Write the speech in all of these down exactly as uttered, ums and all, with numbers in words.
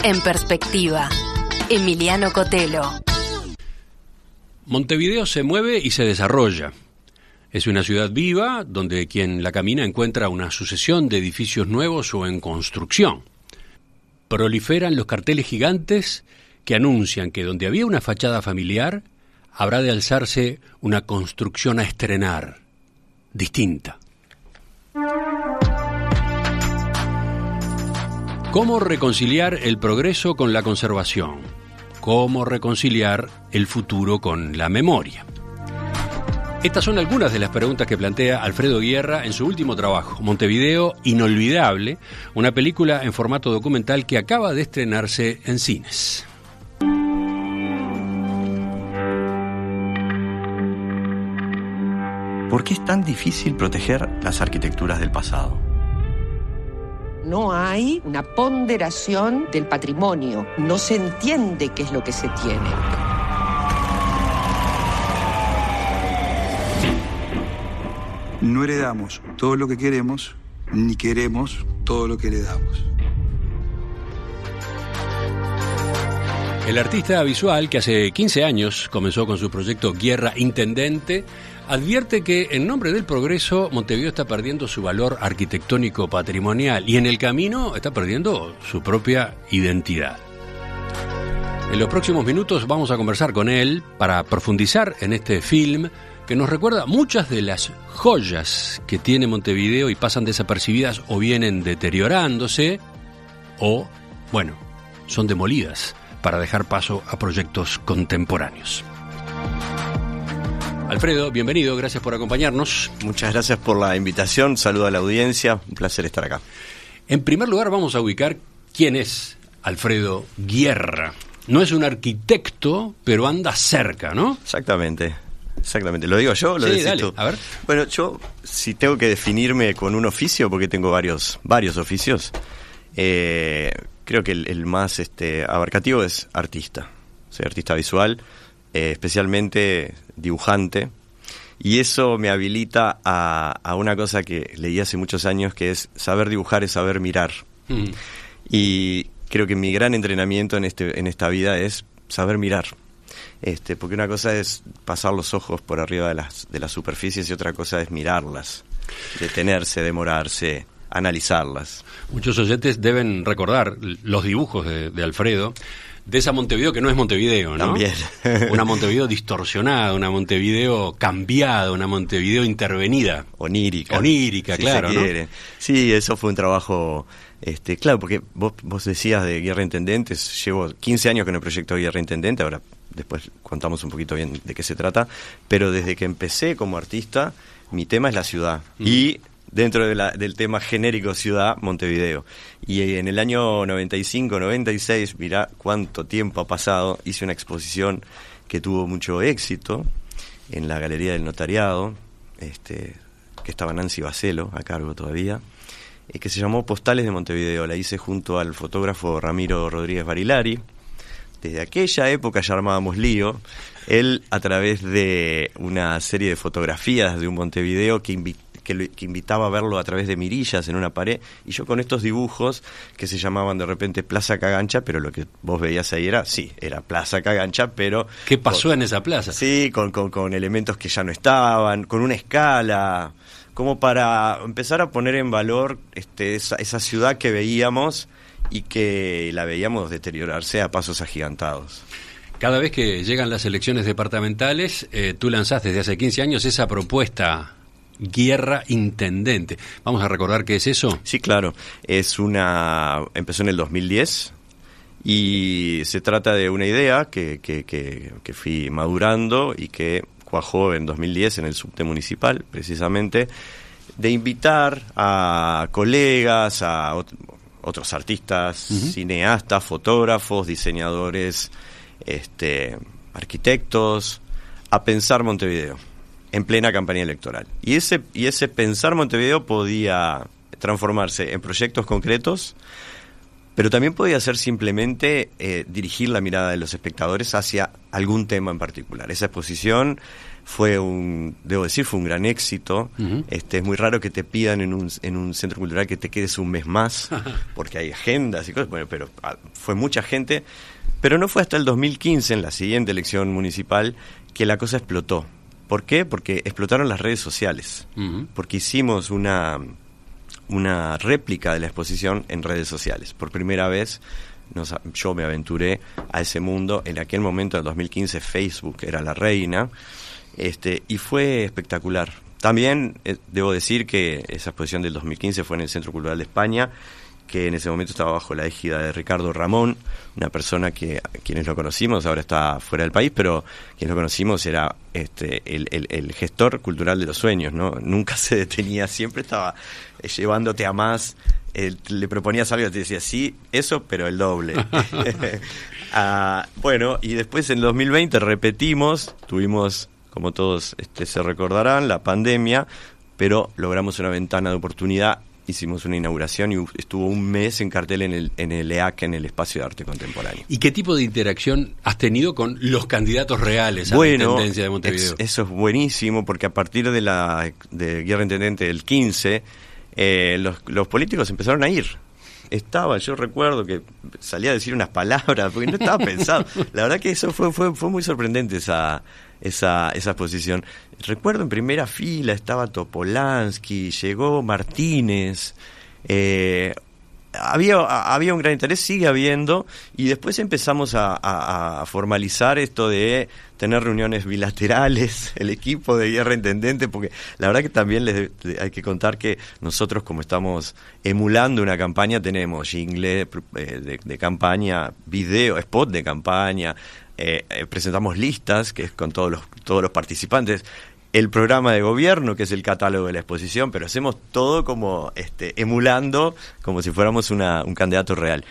En perspectiva, Emiliano Cotelo. Montevideo se mueve y se desarrolla. Es una ciudad viva donde quien la camina encuentra una sucesión de edificios nuevos o en construcción. Proliferan los carteles gigantes que anuncian que donde había una fachada familiar, habrá de alzarse una construcción a estrenar, distinta. ¿Cómo reconciliar el progreso con la conservación? ¿Cómo reconciliar el futuro con la memoria? Estas son algunas de las preguntas que plantea Alfredo Guierra en su último trabajo, Montevideo Inolvidable, una película en formato documental que acaba de estrenarse en cines. ¿Por qué es tan difícil proteger las arquitecturas del pasado? No hay una ponderación del patrimonio, no se entiende qué es lo que se tiene. No heredamos todo lo que queremos, ni queremos todo lo que heredamos. El artista visual, que hace quince años comenzó con su proyecto Guierra Intendente, advierte que en nombre del progreso Montevideo está perdiendo su valor arquitectónico patrimonial y en el camino está perdiendo su propia identidad. En los próximos minutos vamos a conversar con él para profundizar en este film que nos recuerda muchas de las joyas que tiene Montevideo y pasan desapercibidas o vienen deteriorándose o, bueno, son demolidas para dejar paso a proyectos contemporáneos. Alfredo, bienvenido, gracias por acompañarnos. Muchas gracias por la invitación, saludo a la audiencia, un placer estar acá. En primer lugar vamos a ubicar quién es Alfredo Guierra. No es un arquitecto, pero anda cerca, ¿no? Exactamente, exactamente. ¿Lo digo yo o lo sí, decís dale, tú? A ver. Bueno, yo, si tengo que definirme con un oficio, porque tengo varios, varios oficios, eh, creo que el, el más este, abarcativo es artista. Soy artista visual, eh, especialmente dibujante, y eso me habilita a, a una cosa que leí hace muchos años, que es saber dibujar es saber mirar. Mm. Y creo que mi gran entrenamiento en este en esta vida es saber mirar. Este, porque una cosa es pasar los ojos por arriba de las, de las superficies y otra cosa es mirarlas, detenerse, demorarse, analizarlas. Muchos oyentes deben recordar los dibujos de, de Alfredo, de esa Montevideo que no es Montevideo, ¿no? También. Una Montevideo distorsionada, una Montevideo cambiada, una Montevideo intervenida. Onírica. Onírica, si claro, ¿no? Sí, eso fue un trabajo, este, claro, porque vos, vos decías de Guierra Intendentes, llevo quince años con el proyecto Guierra Intendente, ahora después contamos un poquito bien de qué se trata, pero desde que empecé como artista, mi tema es la ciudad. Mm. Y dentro de la, del tema genérico ciudad, Montevideo. Y en el año noventa y cinco, noventa y seis, mirá cuánto tiempo ha pasado, hice una exposición que tuvo mucho éxito en la Galería del Notariado, este, que estaba Nancy Bacelo a cargo todavía, eh, que se llamó Postales de Montevideo. La hice junto al fotógrafo Ramiro Rodríguez Barilari. Desde aquella época ya armábamos lío. Él, a través de una serie de fotografías de un Montevideo que invitó, Que, lo, que invitaba a verlo a través de mirillas en una pared, y yo con estos dibujos que se llamaban de repente Plaza Cagancha, pero lo que vos veías ahí era, sí, era Plaza Cagancha, pero... ¿Qué pasó con, en esa plaza? Sí, con, con, con elementos que ya no estaban, con una escala, como para empezar a poner en valor este, esa, esa ciudad que veíamos y que la veíamos deteriorarse a pasos agigantados. Cada vez que llegan las elecciones departamentales, eh, tú lanzás desde hace quince años esa propuesta... Guierra Intendente. ¿Vamos a recordar qué es eso? Sí, claro. Es una... Empezó en el dos mil diez y se trata de una idea que, que, que, que fui madurando y que cuajó en dos mil diez en el subte municipal, precisamente, de invitar a colegas, a ot- otros artistas, uh-huh. cineastas, fotógrafos, diseñadores, este, arquitectos, a pensar Montevideo en plena campaña electoral. Y ese, y ese pensar Montevideo podía transformarse en proyectos concretos, pero también podía ser simplemente eh, dirigir la mirada de los espectadores hacia algún tema en particular. Esa exposición fue un, debo decir, fue un gran éxito. Uh-huh. Este, es muy raro que te pidan en un, en un centro cultural que te quedes un mes más, porque hay agendas y cosas, bueno, pero fue mucha gente. Pero no fue hasta el dos mil quince, en la siguiente elección municipal, que la cosa explotó. ¿Por qué? Porque explotaron las redes sociales. Uh-huh. Porque hicimos una, una réplica de la exposición en redes sociales. Por primera vez nos, yo me aventuré a ese mundo. En aquel momento, en el dos mil quince, Facebook era la reina. Este, y fue espectacular. También eh, debo decir que esa exposición del dos mil quince fue en el Centro Cultural de España, que en ese momento estaba bajo la égida de Ricardo Ramón, una persona que quienes lo conocimos, ahora está fuera del país, pero quienes lo conocimos era este el, el, el gestor cultural de los sueños, ¿no? Nunca se detenía, siempre estaba eh, llevándote a más, eh, le proponías algo y te decía, sí, eso, pero el doble. ah, bueno, y después en el dos mil veinte repetimos, tuvimos, como todos este, se recordarán, la pandemia, pero logramos una ventana de oportunidad. Hicimos una inauguración y estuvo un mes en cartel en el, en el E A C, en el Espacio de Arte Contemporáneo. ¿Y qué tipo de interacción has tenido con los candidatos reales a bueno, la Intendencia de Montevideo? Es, eso es buenísimo, porque a partir de la de Guerra Intendente del quince, eh, los, los políticos empezaron a ir. Estaba, yo recuerdo que salía a decir unas palabras, porque no estaba pensado. La verdad que eso fue fue fue muy sorprendente, esa esa esa exposición. Recuerdo en primera fila estaba Topolansky, llegó Martínez, eh, había había un gran interés, sigue habiendo, y después empezamos a, a, a formalizar esto de tener reuniones bilaterales, el equipo de Guerra Intendente, porque la verdad que también les hay que contar que nosotros, como estamos emulando una campaña, tenemos jingle eh, de, de campaña, video, spot de campaña, eh, eh, presentamos listas, que es con todos los todos los participantes, el programa de gobierno, que es el catálogo de la exposición, pero hacemos todo como este emulando, como si fuéramos una, un candidato real.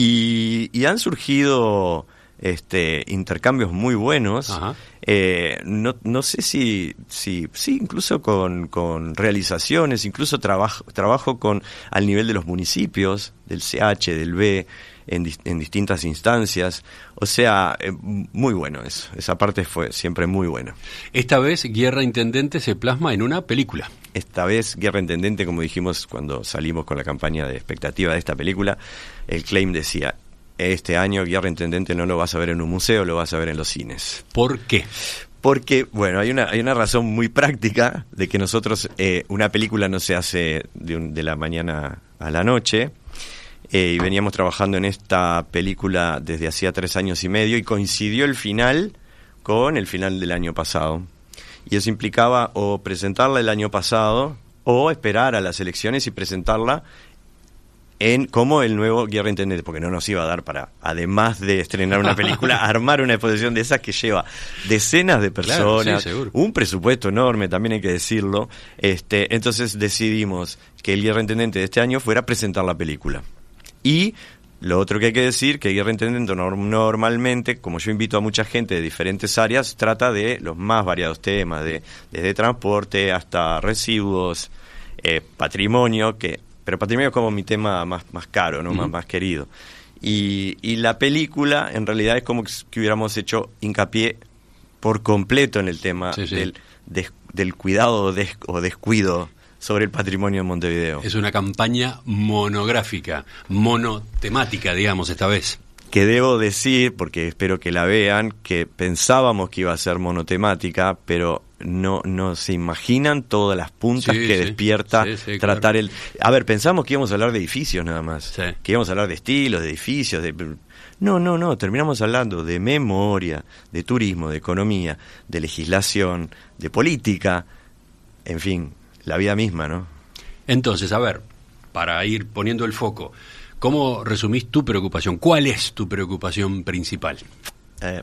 Y, y han surgido este intercambios muy buenos. Eh, no, no sé si, si, sí, incluso con, con realizaciones, incluso trabajo, trabajo con al nivel de los municipios, del C H, del B, en, en distintas instancias. O sea, eh, muy bueno eso. Esa parte fue siempre muy buena. Esta vez Guerra Intendente se plasma en una película. Esta vez Guerra Intendente, como dijimos cuando salimos con la campaña de expectativa de esta película, el claim decía: este año Guerra Intendente no lo vas a ver en un museo, lo vas a ver en los cines. ¿Por qué? Porque, bueno, hay una hay una razón muy práctica de que nosotros, eh, una película no se hace de, un, de la mañana a la noche, eh, y veníamos trabajando en esta película desde hacía tres años y medio, y coincidió el final con el final del año pasado. Y eso implicaba o presentarla el año pasado, o esperar a las elecciones y presentarla en como el nuevo Guerra Intendente, porque no nos iba a dar para, además de estrenar una película, armar una exposición de esas que lleva decenas de personas, claro, sí, un presupuesto enorme, también hay que decirlo. Este, entonces decidimos que el Guerra Intendente de este año fuera a presentar la película. Y lo otro que hay que decir, que Guerra Intendente normalmente, como yo invito a mucha gente de diferentes áreas, trata de los más variados temas, de desde transporte hasta residuos, eh, patrimonio, que pero patrimonio es como mi tema más, más caro, ¿no? Uh-huh. más, más querido. Y, y la película, en realidad, es como que hubiéramos hecho hincapié por completo en el tema sí, sí. Del, des, del cuidado des, o descuido sobre el patrimonio de Montevideo. Es una campaña monográfica, monotemática, digamos, esta vez. Que debo decir, porque espero que la vean, que pensábamos que iba a ser monotemática, pero no no se imaginan todas las puntas sí, que sí. despierta sí, sí, tratar claro. el... A ver, pensamos que íbamos a hablar de edificios nada más, sí. que íbamos a hablar de estilos, de edificios, de... No, no, no, terminamos hablando de memoria, de turismo, de economía, de legislación, de política, en fin, la vida misma, ¿no? Entonces, a ver, para ir poniendo el foco, ¿cómo resumís tu preocupación? ¿Cuál es tu preocupación principal? Eh,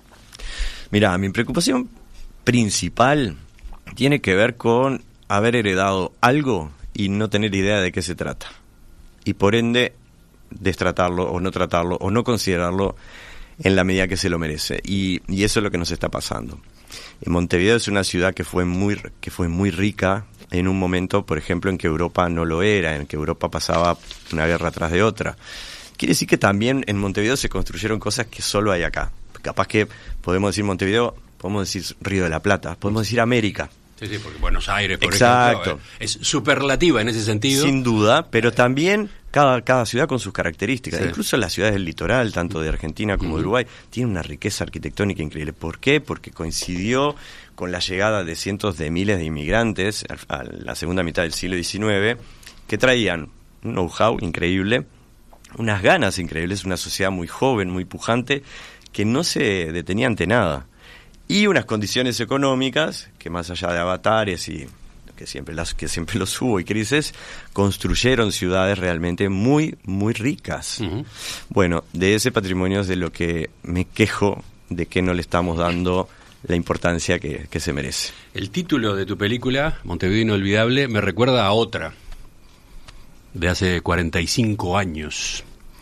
mirá, mi preocupación principal tiene que ver con haber heredado algo y no tener idea de qué se trata. Y por ende, destratarlo o no tratarlo o no considerarlo en la medida que se lo merece. Y, y eso es lo que nos está pasando. En Montevideo es una ciudad que fue muy que fue muy rica en un momento, por ejemplo, en que Europa no lo era, en que Europa pasaba una guerra tras de otra. Quiere decir que también en Montevideo se construyeron cosas que solo hay acá. Capaz que podemos decir Montevideo, podemos decir Río de la Plata, podemos decir América. Sí, sí, porque Buenos Aires, por Exacto. ejemplo, es superlativa en ese sentido. Sin duda, pero también cada, cada ciudad con sus características. Sí. Incluso las ciudades del litoral, tanto de Argentina como uh-huh. de Uruguay, tienen una riqueza arquitectónica increíble. ¿Por qué? Porque coincidió con la llegada de cientos de miles de inmigrantes a, a la segunda mitad del siglo diecinueve, que traían un know-how increíble, unas ganas increíbles, una sociedad muy joven, muy pujante, que no se detenía ante nada. Y unas condiciones económicas que, más allá de avatares y que siempre las que siempre los hubo y crisis, construyeron ciudades realmente muy muy ricas. Uh-huh. Bueno, de ese patrimonio es de lo que me quejo de que no le estamos dando la importancia que, que se merece. El título de tu película, Montevideo Inolvidable, me recuerda a otra de hace cuarenta y cinco años.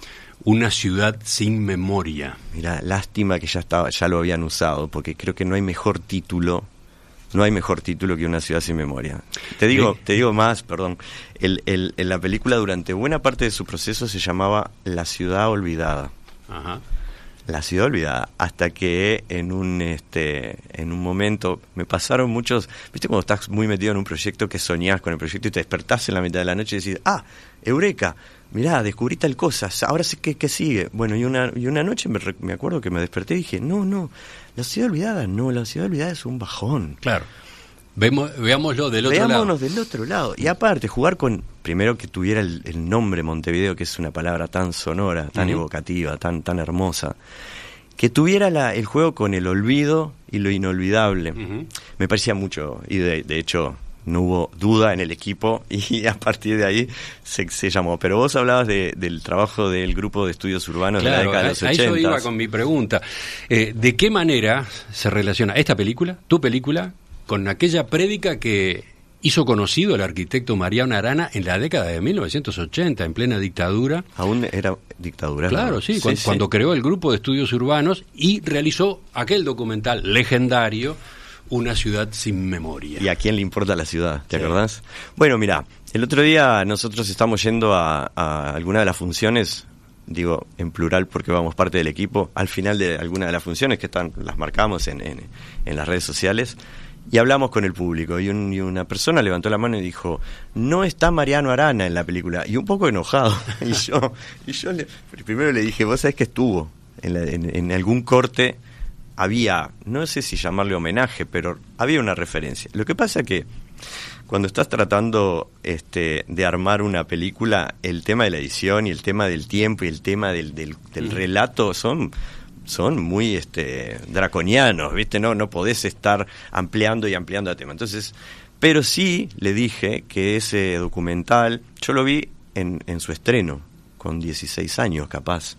Una ciudad sin memoria. Mira, lástima que ya estaba, ya lo habían usado, porque creo que no hay mejor título, no hay mejor título que Una ciudad sin memoria. Te digo, ¿Sí? te digo más, perdón. El, el, en la película, durante buena parte de su proceso, se llamaba La ciudad olvidada. Ajá. La ciudad olvidada, hasta que en un este en un momento me pasaron muchos, viste cuando estás muy metido en un proyecto que soñás con el proyecto y te despertás en la mitad de la noche y decís, ah, eureka, mirá, descubrí tal cosa, ahora sé qué, qué sigue. Bueno, y una y una noche me, me acuerdo que me desperté y dije, no, no, la ciudad olvidada, no, la ciudad olvidada es un bajón. Claro. Vemos, veámoslo del otro Veámonos lado. del otro lado. Y aparte, jugar con, primero que tuviera el, el nombre Montevideo, que es una palabra tan sonora, tan uh-huh. evocativa, tan tan hermosa, que tuviera la, el juego con el olvido y lo inolvidable. Uh-huh. Me parecía mucho, y de, de hecho no hubo duda en el equipo, y a partir de ahí se, se llamó. Pero vos hablabas de, del trabajo del grupo de estudios urbanos, claro, de la década de los ochenta. A eso iba con mi pregunta. Eh, ¿De qué manera se relaciona esta película, tu película, con aquella prédica que hizo conocido el arquitecto Mariano Arana en la década de mil novecientos ochenta, en plena dictadura? Aún era dictadura. Claro, ¿no? sí, sí, cuando, sí, cuando creó el grupo de estudios urbanos y realizó aquel documental legendario, Una ciudad sin memoria. ¿Y a quién le importa la ciudad? ¿Te sí. acordás? Bueno, mira, el otro día nosotros estamos yendo a, a alguna de las funciones, digo en plural porque vamos parte del equipo, al final de alguna de las funciones que están las marcamos en, en, en las redes sociales, y hablamos con el público, y, un, y una persona levantó la mano y dijo, no está Mariano Arana en la película, y un poco enojado. y yo y yo le, primero le dije, vos sabés que estuvo en, la, en, en algún corte, había, no sé si llamarle homenaje, pero había una referencia. Lo que pasa que cuando estás tratando este, de armar una película, el tema de la edición y el tema del tiempo y el tema del, del, del relato son... son muy este draconianos, ¿viste? No no podés estar ampliando y ampliando el tema. Entonces, pero sí le dije que ese documental, yo lo vi en, en su estreno, con dieciséis años capaz,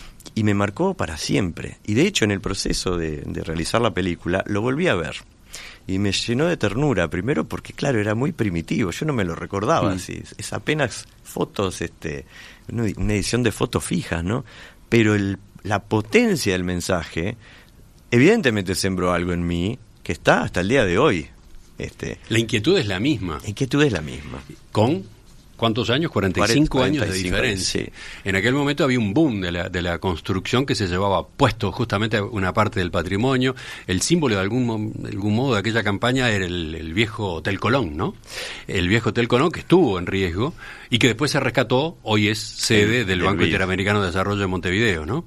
y me marcó para siempre. Y de hecho, en el proceso de, de realizar la película, lo volví a ver. Y me llenó de ternura, primero porque, claro, era muy primitivo, yo no me lo recordaba, mm. así, es apenas fotos, este una edición de fotos fijas, ¿no? Pero el la potencia del mensaje evidentemente sembró algo en mí que está hasta el día de hoy. Este, la inquietud es la misma. La inquietud es la misma. ¿Con cuántos años? cuarenta y cinco cuarenta, años de diferencia. Sí. En aquel momento había un boom de la, de la construcción que se llevaba puesto justamente una parte del patrimonio. El símbolo de algún, de algún modo de aquella campaña era el, el viejo Hotel Colón, ¿no? El viejo Hotel Colón que estuvo en riesgo y que después se rescató, hoy es sede el, del Banco Interamericano de Desarrollo de Montevideo, ¿no?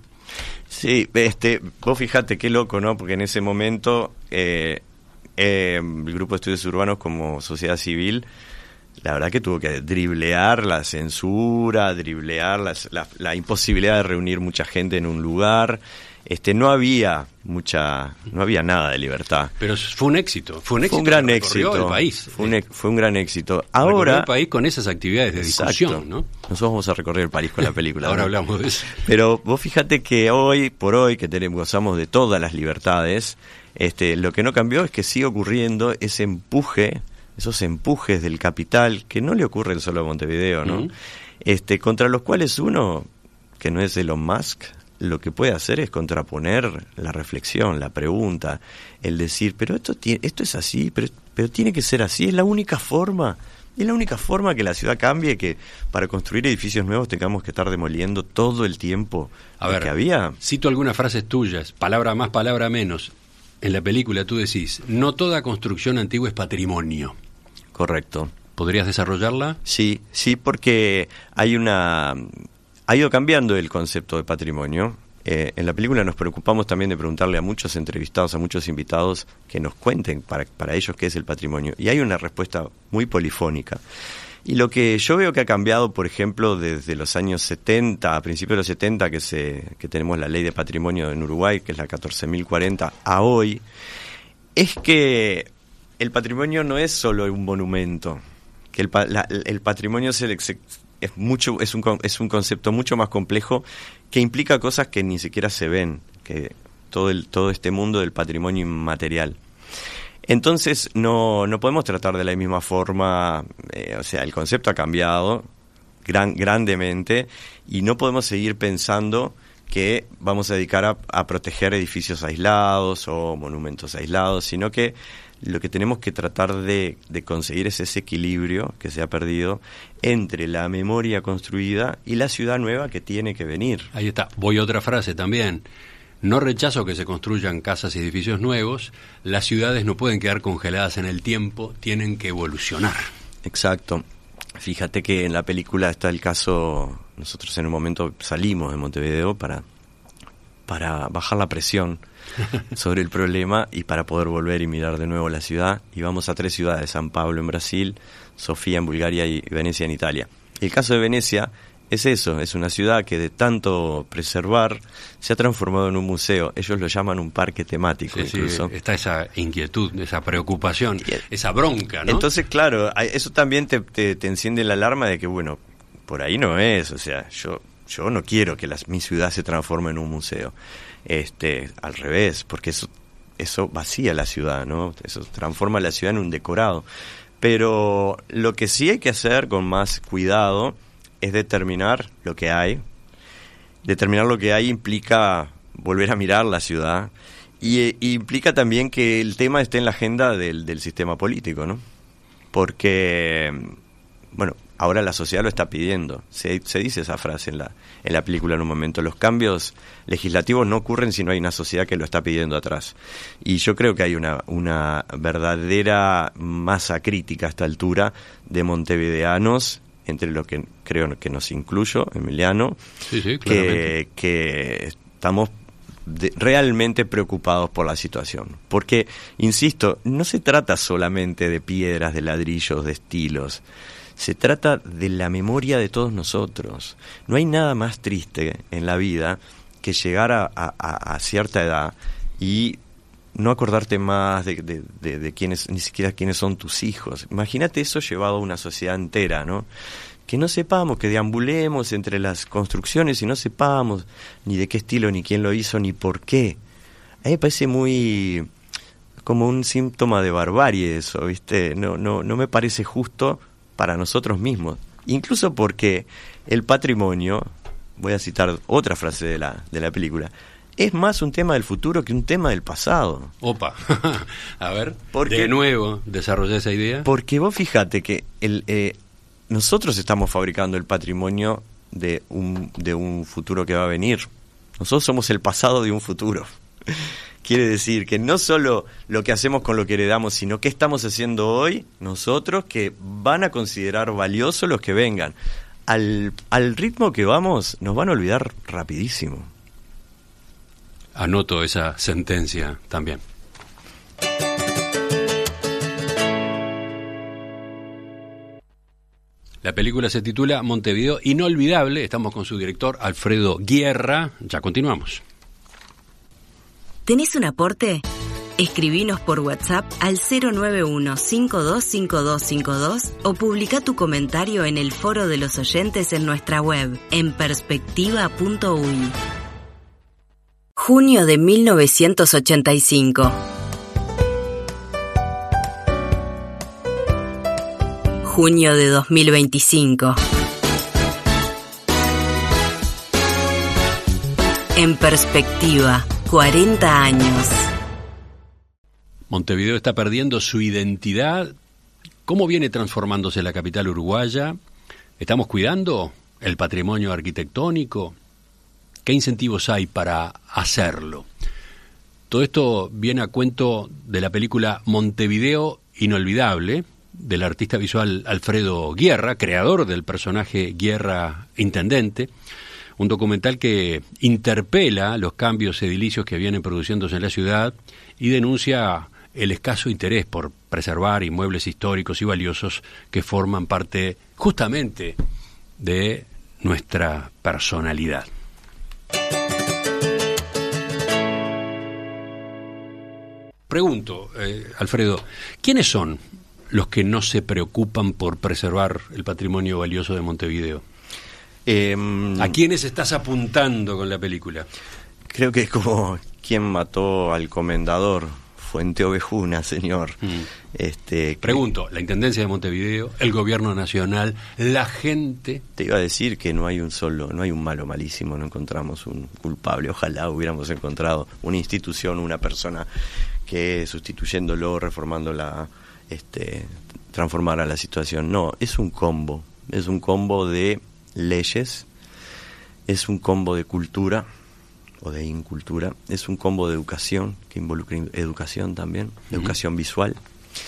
Sí, este, vos fijate qué loco, ¿no? Porque en ese momento eh, eh, el Grupo de Estudios Urbanos como sociedad civil, la verdad que tuvo que driblear la censura, driblear las, la, la imposibilidad de reunir mucha gente en un lugar. Este, no había mucha, no había nada de libertad. Pero fue un éxito, fue un éxito. Fue un gran éxito. El país. Fue un, fue un gran éxito. Ahora el país con esas actividades de exacto, discusión, ¿no? Nosotros vamos a recorrer el país con la película. Ahora ¿no? hablamos de eso. Pero vos fíjate que hoy por hoy que tenemos, gozamos de todas las libertades, este, lo que no cambió es que sigue ocurriendo ese empuje, esos empujes del capital que no le ocurren solo a Montevideo, ¿no? Uh-huh. Este, contra los cuales uno, que no es Elon Musk, lo que puede hacer es contraponer la reflexión, la pregunta, el decir, pero esto tiene, esto es así, pero, pero tiene que ser así, es la única forma, es la única forma que la ciudad cambie, que para construir edificios nuevos tengamos que estar demoliendo todo el tiempo a ver, que había. Cito algunas frases tuyas, palabra más, palabra menos. en la película tú decís, no toda construcción antigua es patrimonio. Correcto. ¿Podrías desarrollarla? Sí, sí, porque hay una... ha ido cambiando el concepto de patrimonio. Eh, en la película nos preocupamos también de preguntarle a muchos entrevistados, a muchos invitados, que nos cuenten para, para ellos qué es el patrimonio. Y hay una respuesta muy polifónica. Y lo que yo veo que ha cambiado, por ejemplo, desde los años setenta, a principios de los setenta, que se que tenemos la ley de patrimonio en Uruguay, que es la catorce mil cuarenta, a hoy, es que el patrimonio no es solo un monumento, que el, la, el patrimonio es, el, es, mucho, es, un, es un concepto mucho más complejo que implica cosas que ni siquiera se ven, que todo, el, todo este mundo del patrimonio inmaterial. Entonces no, no podemos tratar de la misma forma, eh, o sea, el concepto ha cambiado gran, grandemente y no podemos seguir pensando que vamos a dedicar a, a proteger edificios aislados o monumentos aislados, sino que lo que tenemos que tratar de, de conseguir es ese equilibrio que se ha perdido entre la memoria construida y la ciudad nueva que tiene que venir. Ahí está. Voy a otra frase también. No rechazo que se construyan casas y edificios nuevos. Las ciudades no pueden quedar congeladas en el tiempo, tienen que evolucionar. Exacto. Fíjate que en la película está el caso, nosotros en un momento salimos de Montevideo para, para bajar la presión sobre el problema y para poder volver y mirar de nuevo la ciudad. Y vamos a tres ciudades, San Pablo en Brasil, Sofía en Bulgaria y Venecia en Italia. El caso de Venecia es eso, es una ciudad que de tanto preservar se ha transformado en un museo. Ellos lo llaman un parque temático, sí, incluso. Sí, está esa inquietud, esa preocupación, esa bronca, ¿no? Entonces, claro, eso también te, te, te enciende la alarma de que, bueno, por ahí no es, o sea, yo yo no quiero que las, mi ciudad se transforme en un museo. Este, al revés, porque eso eso vacía la ciudad, ¿no? Eso transforma la ciudad en un decorado. Pero lo que sí hay que hacer con más cuidado es determinar lo que hay. Determinar lo que hay implica volver a mirar la ciudad y, e, implica también que el tema esté en la agenda del, del sistema político, ¿no? Porque, bueno, ahora la sociedad lo está pidiendo. Se, se dice esa frase en la, en la película en un momento. Los cambios legislativos no ocurren si no hay una sociedad que lo está pidiendo atrás. Y yo creo que hay una, una verdadera masa crítica a esta altura de montevideanos, entre lo que creo que nos incluyo, Emiliano, sí, sí, que, que estamos de, realmente preocupados por la situación. Porque, insisto, no se trata solamente de piedras, de ladrillos, de estilos. Se trata de la memoria de todos nosotros. No hay nada más triste en la vida que llegar a, a, a cierta edad y no acordarte más de, de, de, de quiénes, ni siquiera quiénes son tus hijos. Imagínate eso llevado a una sociedad entera, ¿no? Que no sepamos, que deambulemos entre las construcciones y no sepamos ni de qué estilo, ni quién lo hizo, ni por qué. A mí me parece muy como un síntoma de barbarie eso, ¿viste? No, no, no me parece justo para nosotros mismos. Incluso porque el patrimonio, voy a citar otra frase de la, de la película, es más un tema del futuro que un tema del pasado. Opa, a ver, porque, de nuevo, desarrollé esa idea. Porque vos fíjate que el, eh, nosotros estamos fabricando el patrimonio de un, de un futuro que va a venir. Nosotros somos el pasado de un futuro. Quiere decir que no solo lo que hacemos con lo que heredamos, sino qué estamos haciendo hoy nosotros que van a considerar valioso los que vengan. Al, al ritmo que vamos, nos van a olvidar rapidísimo. Anoto esa sentencia también. La película se titula Montevideo Inolvidable. Estamos con su director Alfredo Guierra. Ya continuamos. ¿Tenés un aporte? Escribinos por WhatsApp al cero nueve uno, cinco dos cinco dos cinco dos o publica tu comentario en el foro de los oyentes en nuestra web en perspectiva punto uy. Junio de mil novecientos ochenta y cinco. Junio de dos mil veinticinco. En perspectiva, cuarenta años. Montevideo está perdiendo su identidad. ¿Cómo viene transformándose la capital uruguaya? ¿Estamos cuidando el patrimonio arquitectónico? ¿Qué incentivos hay para hacerlo? Todo esto viene a cuento de la película Montevideo Inolvidable, del artista visual Alfredo Guierra, creador del personaje Guierra Intendente, un documental que interpela los cambios edilicios que vienen produciéndose en la ciudad y denuncia el escaso interés por preservar inmuebles históricos y valiosos que forman parte justamente de nuestra personalidad. Pregunto, eh, Alfredo, ¿quiénes son los que no se preocupan por preservar el patrimonio valioso de Montevideo? Eh, ¿A quiénes estás apuntando con la película? Creo que es como ¿quién mató al comendador? Fuente Ovejuna, señor. Mm. Este, Pregunto, la Intendencia de Montevideo, el Gobierno Nacional, la gente... Te iba a decir que no hay un solo, no hay un malo malísimo, no encontramos un culpable. Ojalá hubiéramos encontrado una institución, una persona que sustituyéndolo, reformándola, este, transformara la situación. No, es un combo, es un combo de leyes, es un combo de cultura o de incultura, es un combo de educación que involucra educación también, uh-huh. educación visual.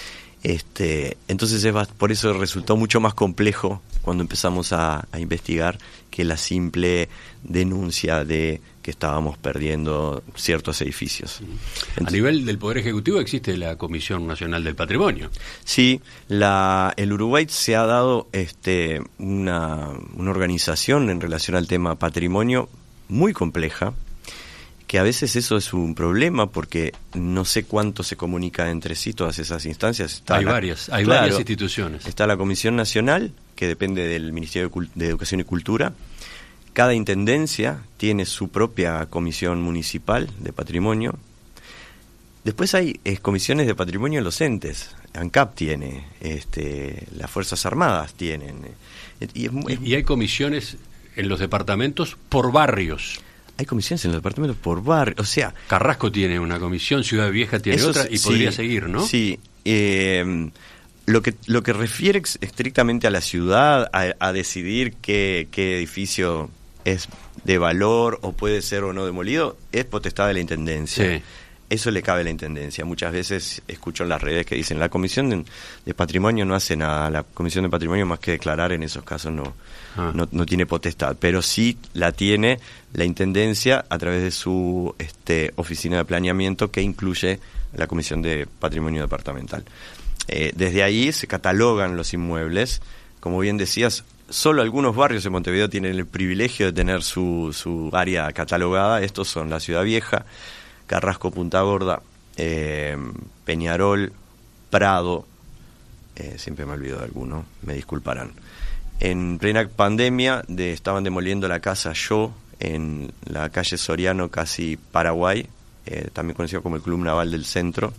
Este, entonces es, por eso resultó mucho más complejo cuando empezamos a, a investigar que la simple denuncia de que estábamos perdiendo ciertos edificios. Entonces, a nivel del Poder Ejecutivo existe la Comisión Nacional del Patrimonio. Sí, la, el Uruguay se ha dado este, una, una organización en relación al tema patrimonio muy compleja, que a veces eso es un problema porque no sé cuánto se comunica entre sí todas esas instancias. Está hay la, varias, hay claro, varias instituciones. Está la Comisión Nacional, que depende del Ministerio de, de Educación y Cultura. Cada intendencia tiene su propia comisión municipal de patrimonio. Después hay eh, comisiones de patrimonio en los entes. ANCAP tiene, este, las Fuerzas Armadas tienen. Eh, y, es, es, y hay comisiones en los departamentos por barrios. Hay comisiones en los departamentos por barrio, o sea... Carrasco tiene una comisión, Ciudad Vieja tiene otra, y sí, podría seguir, ¿no? Sí, eh, lo que lo que refiere ex- estrictamente a la ciudad, a, a decidir qué, qué edificio es de valor o puede ser o no demolido, es potestad de la Intendencia. Sí. Eso le cabe a la Intendencia. Muchas veces escucho en las redes que dicen, la Comisión de, de Patrimonio no hace nada, la Comisión de Patrimonio más que declarar en esos casos no, ah. no, no tiene potestad, pero sí la tiene la Intendencia a través de su este, oficina de planeamiento que incluye la Comisión de Patrimonio Departamental. Eh, desde ahí se catalogan los inmuebles, como bien decías, solo algunos barrios en Montevideo tienen el privilegio de tener su, su área catalogada. Estos son la Ciudad Vieja, Carrasco, Punta Gorda, eh, Peñarol, Prado, eh, siempre me olvido de alguno, me disculparán. En plena pandemia de, estaban demoliendo la casa Yo en la calle Soriano, casi Paraguay, eh, también conocido como el Club Naval del Centro,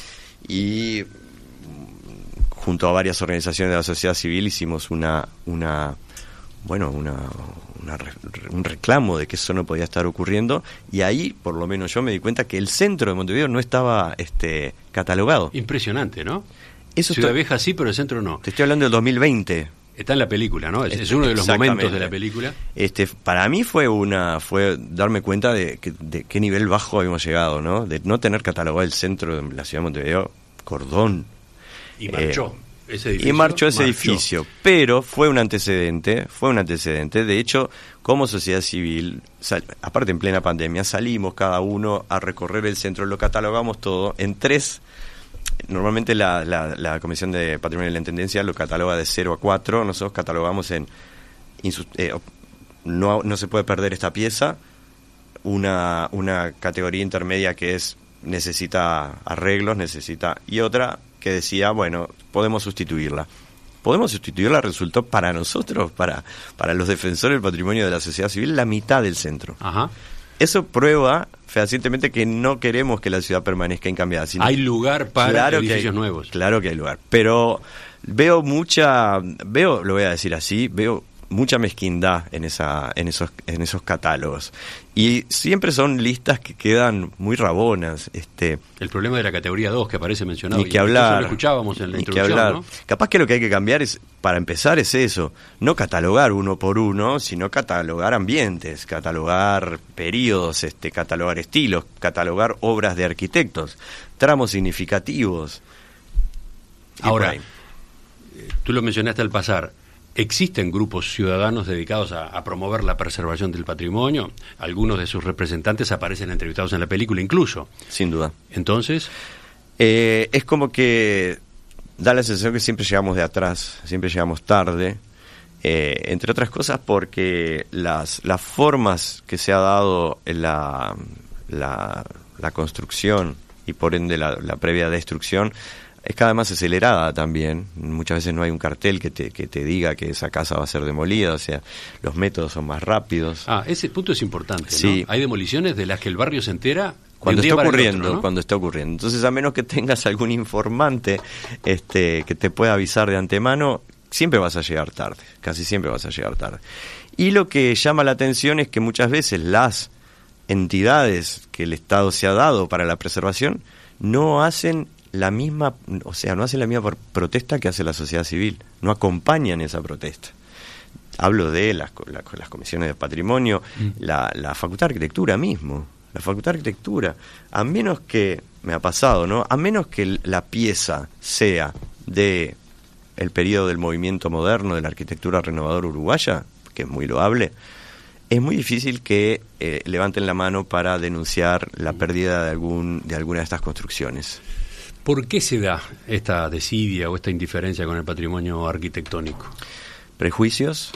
y junto a varias organizaciones de la sociedad civil hicimos una una bueno una, una un reclamo de que eso no podía estar ocurriendo, y ahí por lo menos yo me di cuenta que el centro de Montevideo no estaba este catalogado. Impresionante, ¿no? Eso Ciudad está, Vieja sí, pero el centro no. Te estoy hablando del dos mil veinte. Está en la película, ¿no? Es, es uno de los momentos de la película. Este, para mí fue una fue darme cuenta de, que, de qué nivel bajo habíamos llegado, ¿no? De no tener catalogado el centro de la ciudad de Montevideo, cordón. Y marchó. Eh, Ese edificio, y marchó ese marchó. edificio, pero fue un antecedente, fue un antecedente. De hecho, como sociedad civil, sal, aparte en plena pandemia, salimos cada uno a recorrer el centro, lo catalogamos todo en tres. Normalmente la, la, la Comisión de Patrimonio de la Intendencia lo cataloga de cero a cuatro, nosotros catalogamos en insust- eh, no, no se puede perder esta pieza, una, una categoría intermedia que es necesita arreglos, necesita, y otra que decía, bueno, podemos sustituirla. Podemos sustituirla, resultó para nosotros, para, para los defensores del patrimonio de la sociedad civil, la mitad del centro. Ajá. Eso prueba fehacientemente que no queremos que la ciudad permanezca incambiada. Sino hay lugar para claro edificios hay, nuevos. Claro que hay lugar, pero veo mucha, veo, lo voy a decir así, veo mucha mezquindad en esa en esos en esos catálogos, y siempre son listas que quedan muy rabonas. Este el problema de la categoría dos que aparece mencionado, ni que hablar, eso lo escuchábamos en la ni que introducción, hablar. ¿no? Capaz que lo que hay que cambiar es, para empezar, es eso, no catalogar uno por uno, sino catalogar ambientes, catalogar periodos, este catalogar estilos, catalogar obras de arquitectos, tramos significativos. Ahora, tú lo mencionaste al pasar, ¿existen grupos ciudadanos dedicados a, a promover la preservación del patrimonio? Algunos de sus representantes aparecen entrevistados en la película incluso. Sin duda. Entonces... Eh, es como que da la sensación que siempre llegamos de atrás, siempre llegamos tarde, eh, entre otras cosas porque las, las formas que se ha dado en la, la, la construcción y por ende la, la previa destrucción es cada vez más acelerada también. Muchas veces no hay un cartel que te, que te diga que esa casa va a ser demolida, o sea, los métodos son más rápidos. Ah, ese punto es importante, sí. ¿no? Hay demoliciones de las que el barrio se entera cuando está ocurriendo, otro, ¿no? cuando está ocurriendo. Entonces, a menos que tengas algún informante este, que te pueda avisar de antemano, siempre vas a llegar tarde, casi siempre vas a llegar tarde. Y lo que llama la atención es que muchas veces las entidades que el Estado se ha dado para la preservación no hacen la misma, o sea, no hacen la misma protesta que hace la sociedad civil, no acompañan esa protesta. Hablo de las, las, las comisiones de patrimonio, mm. la, la Facultad de Arquitectura mismo, la Facultad de Arquitectura, a menos que, me ha pasado, ¿no? A menos que la pieza sea de el periodo del movimiento moderno, de la arquitectura renovadora uruguaya, que es muy loable, es muy difícil que eh, levanten la mano para denunciar la pérdida de algún de alguna de estas construcciones. ¿Por qué se da esta desidia o esta indiferencia con el patrimonio arquitectónico? Prejuicios,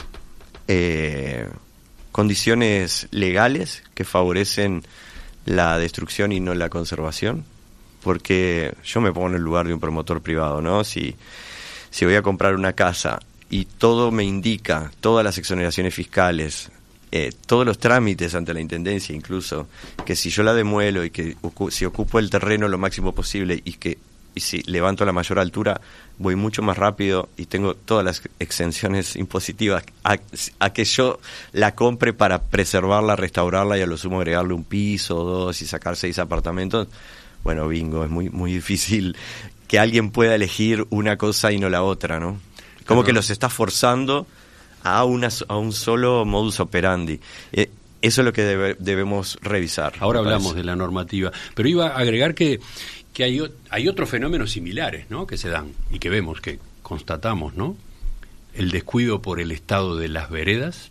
eh, condiciones legales que favorecen la destrucción y no la conservación, porque yo me pongo en el lugar de un promotor privado, ¿no? Si, si voy a comprar una casa y todo me indica, todas las exoneraciones fiscales, eh, todos los trámites ante la Intendencia incluso, que si yo la demuelo y que ocu- si ocupo el terreno lo máximo posible y que y si levanto a la mayor altura voy mucho más rápido y tengo todas las exenciones impositivas a, a que yo la compre para preservarla, restaurarla y a lo sumo agregarle un piso o dos y sacar seis apartamentos, bueno, bingo, es muy muy difícil que alguien pueda elegir una cosa y no la otra, ¿no? Como claro, que los está forzando a, una, a un solo modus operandi. Eh, eso es lo que debe, debemos revisar. Ahora hablamos de la normativa, pero iba a agregar que, que hay, hay otros fenómenos similares, ¿no?, que se dan y que vemos, que constatamos, ¿no? El descuido por el estado de las veredas,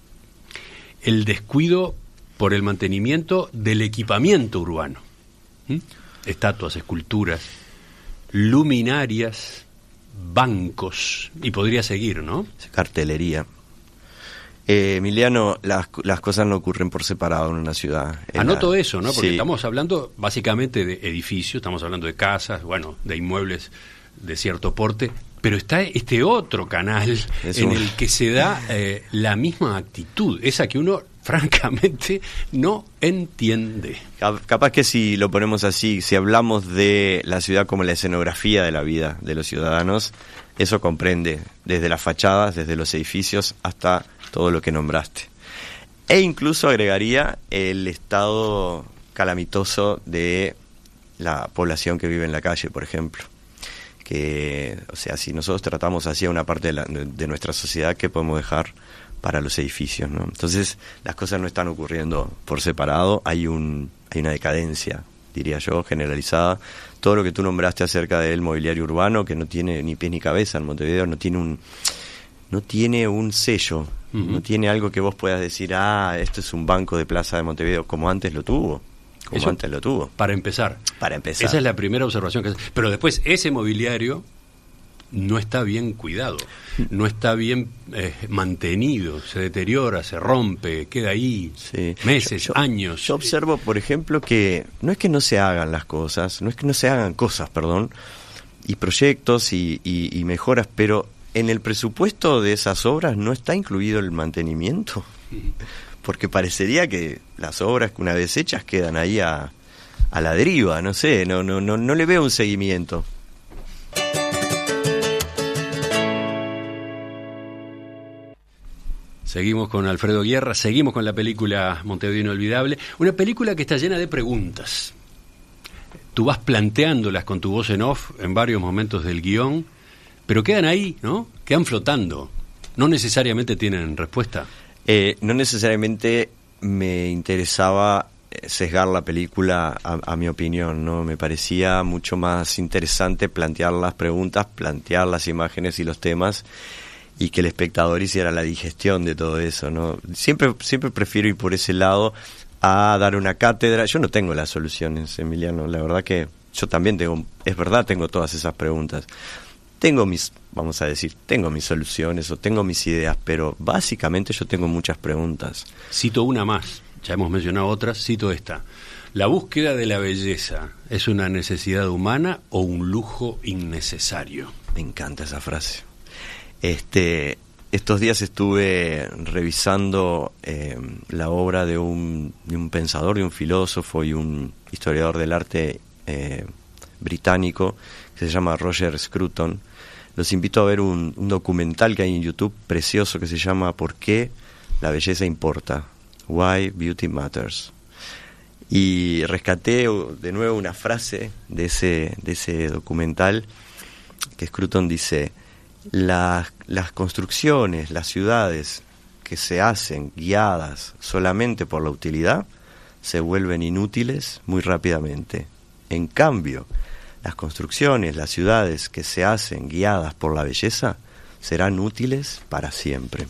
el descuido por el mantenimiento del equipamiento urbano, ¿Mm? Estatuas, esculturas, luminarias, bancos, y podría seguir, ¿no? Cartelería. Eh, Emiliano, las, las cosas no ocurren por separado en una ciudad. En Anoto la... eso, ¿no? Porque sí. estamos hablando básicamente de edificios, estamos hablando de casas, bueno, de inmuebles de cierto porte, pero está este otro canal es en un... el que se da eh, la misma actitud, esa que uno francamente no entiende. Capaz que si lo ponemos así, si hablamos de la ciudad como la escenografía de la vida de los ciudadanos, eso comprende desde las fachadas, desde los edificios, hasta todo lo que nombraste. E incluso agregaría el estado calamitoso de la población que vive en la calle, por ejemplo. Que, o sea, si nosotros tratamos así a una parte de, la, de nuestra sociedad, ¿qué podemos dejar para los edificios, ¿no? Entonces, las cosas no están ocurriendo por separado, hay un hay una decadencia, diría yo, generalizada. Todo lo que tú nombraste acerca del mobiliario urbano, que no tiene ni pies ni cabeza en Montevideo, no tiene un no tiene un sello, uh-huh. no tiene algo que vos puedas decir, ah, esto es un banco de Plaza de Montevideo, como antes lo tuvo. Como Eso, antes lo tuvo. Para empezar. Para empezar. Esa es la primera observación que hace. Pero después, ese mobiliario no está bien cuidado, no está bien eh, mantenido, se deteriora, se rompe, queda ahí sí. meses, yo, yo, años. Yo observo, por ejemplo, que no es que no se hagan las cosas, no es que no se hagan cosas, perdón, y proyectos y, y, y mejoras, pero en el presupuesto de esas obras no está incluido el mantenimiento. Uh-huh. Porque parecería que las obras que una vez hechas quedan ahí a, a la deriva, no sé, no, no, no, no le veo un seguimiento. Seguimos con Alfredo Guierra, seguimos con la película Montevideo Inolvidable, una película que está llena de preguntas. Tú vas planteándolas con tu voz en off en varios momentos del guión, pero quedan ahí, ¿no? Quedan flotando. No necesariamente tienen respuesta. Eh, no necesariamente me interesaba sesgar la película a, a mi opinión, ¿no? Me parecía mucho más interesante plantear las preguntas, plantear las imágenes y los temas, y que el espectador hiciera la digestión de todo eso, ¿no? Siempre, siempre prefiero ir por ese lado a dar una cátedra. Yo no tengo las soluciones, Emiliano, la verdad que yo también tengo, es verdad, tengo todas esas preguntas. Tengo mis, vamos a decir, tengo mis soluciones o tengo mis ideas, pero básicamente yo tengo muchas preguntas. Cito una más, ya hemos mencionado otras, cito esta. ¿La búsqueda de la belleza es una necesidad humana o un lujo innecesario? Me encanta esa frase. Este, estos días estuve revisando eh, la obra de un, de un pensador, de un filósofo y un historiador del arte eh, británico que se llama Roger Scruton. Los invito a ver un, un documental que hay en YouTube precioso que se llama ¿Por qué la belleza importa? Why Beauty Matters. Y rescaté de nuevo una frase de ese, de ese documental que Scruton dice: Las, las construcciones, las ciudades que se hacen guiadas solamente por la utilidad se vuelven inútiles muy rápidamente. En cambio, las construcciones, las ciudades que se hacen guiadas por la belleza serán útiles para siempre.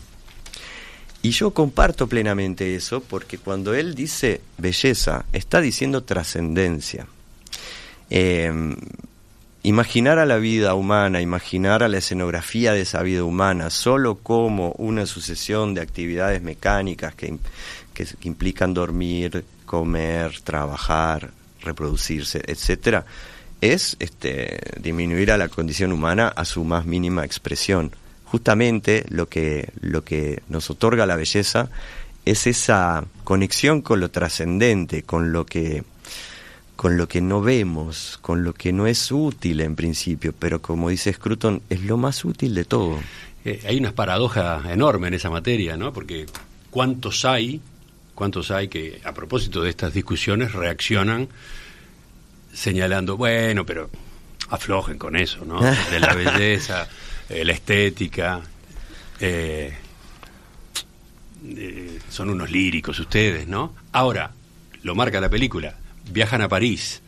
Y yo comparto plenamente eso, porque cuando él dice belleza, está diciendo trascendencia. Eh, Imaginar a la vida humana, imaginar a la escenografía de esa vida humana solo como una sucesión de actividades mecánicas que, que, que implican dormir, comer, trabajar, reproducirse, etcétera, es este, disminuir a la condición humana a su más mínima expresión. Justamente lo que, lo que nos otorga la belleza es esa conexión con lo trascendente, con lo que... con lo que no vemos, con lo que no es útil en principio, pero como dice Scruton, es lo más útil de todo. Eh, hay una paradoja enorme en esa materia, ¿no? Porque ¿cuántos hay, cuántos hay que, a propósito de estas discusiones, reaccionan señalando, bueno, pero aflojen con eso, ¿no? De la belleza, eh, la estética, eh, eh, son unos líricos ustedes, ¿no? Ahora, lo marca la película, viajan a París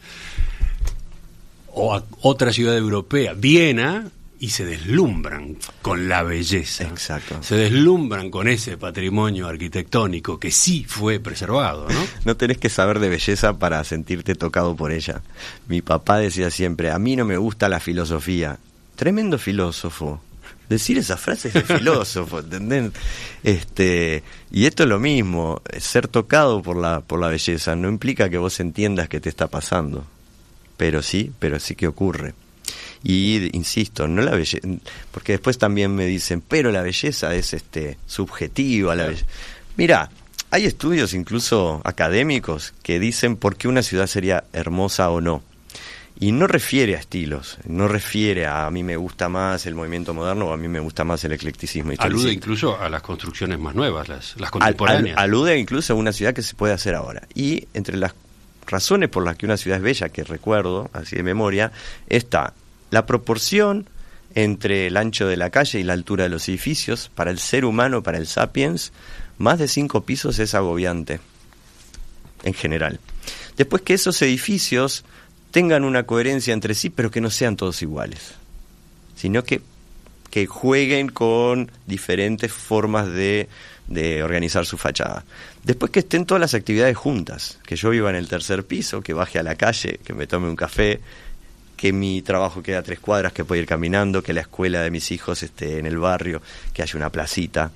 o a otra ciudad europea, Viena, y se deslumbran con la belleza. Exacto. Se deslumbran con ese patrimonio arquitectónico que sí fue preservado, ¿no? No tenés que saber de belleza para sentirte tocado por ella. Mi papá decía siempre, a mí no me gusta la filosofía. Tremendo filósofo. Decir esa frase es de filósofo, ¿entendés? Este, y esto es lo mismo, ser tocado por la, por la belleza no implica que vos entiendas qué te está pasando, pero sí, pero sí que ocurre. Y insisto, no la belleza, porque después también me dicen, pero la belleza es este subjetiva, la belleza. Mirá, hay estudios incluso académicos que dicen por qué una ciudad sería hermosa o no. Y no refiere a estilos, no refiere a a mí me gusta más el movimiento moderno o a mí me gusta más el eclecticismo. Alude incluso a las construcciones más nuevas, las, las contemporáneas. Al, al, alude incluso a una ciudad que se puede hacer ahora. Y entre las razones por las que una ciudad es bella, que recuerdo, así de memoria, está la proporción entre el ancho de la calle y la altura de los edificios. Para el ser humano, para el sapiens, más de cinco pisos es agobiante, en general. Después que esos edificios tengan una coherencia entre sí, pero que no sean todos iguales, sino que, que jueguen con diferentes formas de, de organizar su fachada. Después que estén todas las actividades juntas, que yo viva en el tercer piso, que baje a la calle, que me tome un café, que mi trabajo quede a tres cuadras, que pueda ir caminando, que la escuela de mis hijos esté en el barrio, que haya una placita.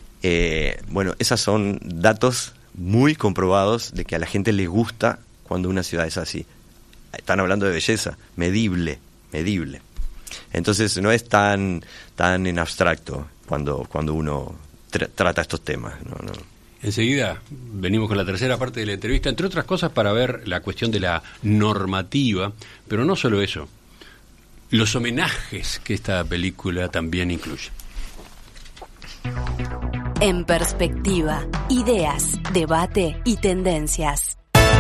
Eh, bueno, esos son datos muy comprobados de que a la gente le gusta cuando una ciudad es así. Están hablando de belleza, medible, medible. Entonces no es tan tan en abstracto cuando cuando uno tra- trata estos temas. No, no. Enseguida venimos con la tercera parte de la entrevista, entre otras cosas para ver la cuestión de la normativa, pero no solo eso, los homenajes que esta película también incluye. En Perspectiva, ideas, debate y tendencias.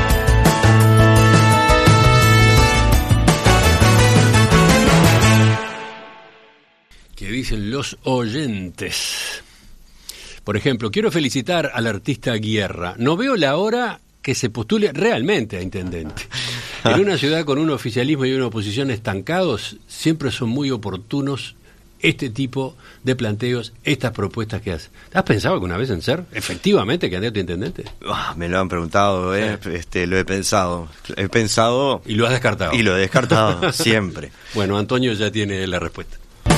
¿Qué dicen los oyentes? Por ejemplo, quiero felicitar al artista Guerra. No veo la hora que se postule realmente a intendente. En una ciudad con un oficialismo y una oposición estancados, siempre son muy oportunos este tipo de planteos, estas propuestas que hace. ¿Has pensado alguna vez en ser efectivamente candidato a intendente? Oh, me lo han preguntado, ¿eh? Sí. este, lo he pensado. He pensado... Y lo has descartado. Y lo he descartado, siempre. Bueno, Antonio ya tiene la respuesta.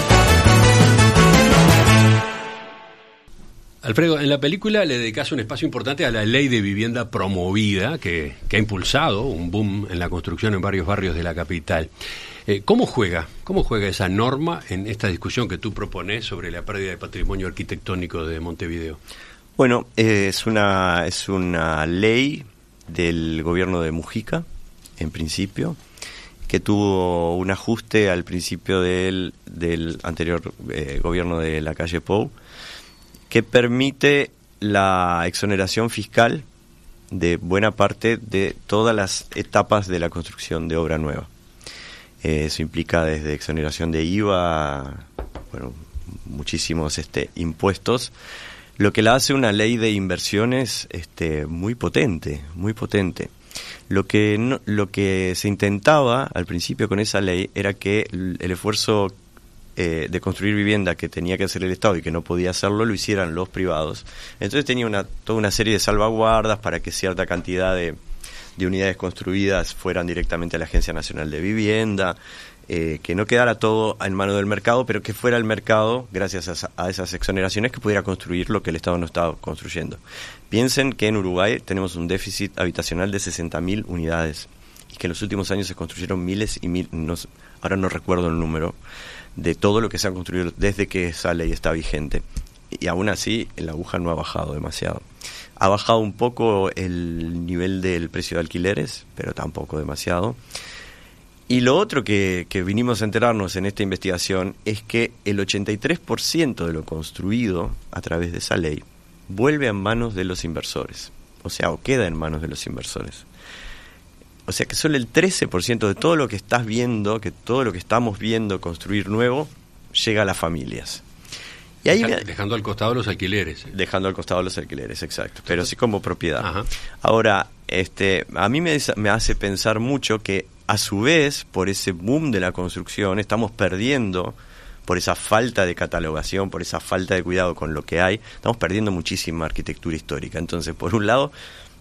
Alfredo, en la película le dedicas un espacio importante a la ley de vivienda promovida que, que ha impulsado un boom en la construcción en varios barrios de la capital. Eh, ¿Cómo juega? ¿Cómo juega esa norma en esta discusión que tú propones sobre la pérdida de patrimonio arquitectónico de Montevideo? Bueno, eh, es una es una ley del gobierno de Mujica, en principio, que tuvo un ajuste al principio del, del anterior eh, gobierno de la calle Pou, que permite la exoneración fiscal de buena parte de todas las etapas de la construcción de obra nueva. Eh, eso implica desde exoneración de I V A, bueno, muchísimos este, impuestos, lo que la hace una ley de inversiones este, muy potente, muy potente. Lo que, no, lo que se intentaba al principio con esa ley era que el, el esfuerzo Eh, de construir vivienda que tenía que hacer el Estado y que no podía hacerlo, lo hicieran los privados. Entonces tenía una, toda una serie de salvaguardas para que cierta cantidad de, de unidades construidas fueran directamente a la Agencia Nacional de Vivienda, eh, que no quedara todo en manos del mercado, pero que fuera el mercado, gracias a, a esas exoneraciones, que pudiera construir lo que el Estado no estaba construyendo. Piensen que en Uruguay tenemos un déficit habitacional de sesenta mil unidades y que en los últimos años se construyeron miles y mil, no, ahora no recuerdo el número, de todo lo que se ha construido desde que esa ley está vigente. Y aún así, la aguja no ha bajado demasiado. Ha bajado un poco el nivel del precio de alquileres, pero tampoco demasiado. Y lo otro que, que vinimos a enterarnos en esta investigación es que el ochenta y tres por ciento de lo construido a través de esa ley vuelve a manos de los inversores. O sea, o queda en manos de los inversores. O sea que solo el trece por ciento de todo lo que estás viendo, que todo lo que estamos viendo construir nuevo, llega a las familias. Y ahí Deja, me, dejando al costado los alquileres. ¿eh? Dejando al costado los alquileres, exacto. Pero sí como propiedad. Ajá. Ahora, este, a mí me, me hace pensar mucho que, a su vez, por ese boom de la construcción, estamos perdiendo, por esa falta de catalogación, por esa falta de cuidado con lo que hay, estamos perdiendo muchísima arquitectura histórica. Entonces, por un lado,